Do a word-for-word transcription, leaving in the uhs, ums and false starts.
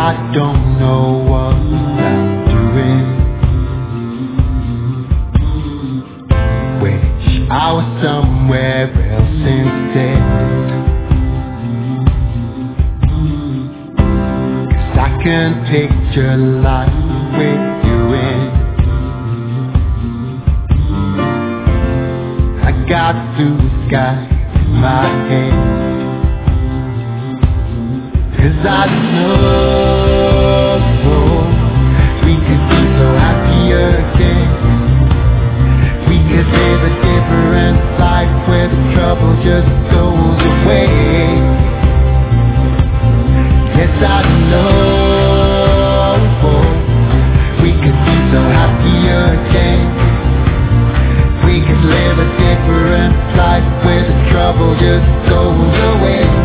I don't know what I'm doing. Wish I was somewhere else instead. Cause I can picture life with you in. I got blue skies in my head. Cause I know we could be so happy again. We could live a different life where the trouble just goes away. Yes, I know we could be so happy again. We could live a different life where the trouble just goes away.